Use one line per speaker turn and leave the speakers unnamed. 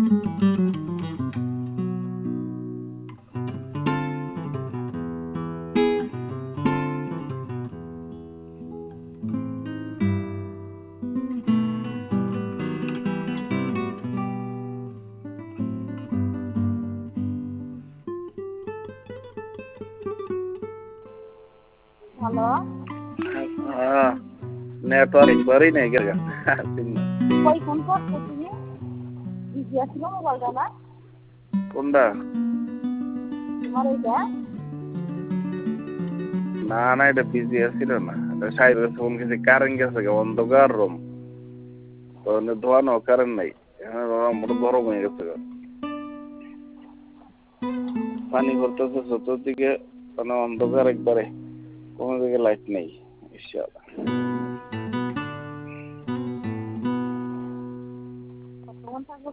Hello,
হ্যাঁ, network একবারই নেই গেল।
কই ফোন করছো তুমি? বিজি আছিল মোবাইলটা না?
কোনটা?
তোমার এইটা?
না না, এটা বিজি আছিল না। এটা সাইডে ফোন গেছে, কারেন্ট গেছে, অন্ধকার রুম। তো ধোয়ানো কারেন্ট নাই। এখন মোট গরম হয়ে গেছে। পানি ভরতেছে চতুর্দিকে, মানে অন্ধকার একবারে, কোনো দিকে লাইট নেই। ইনশাআল্লাহ।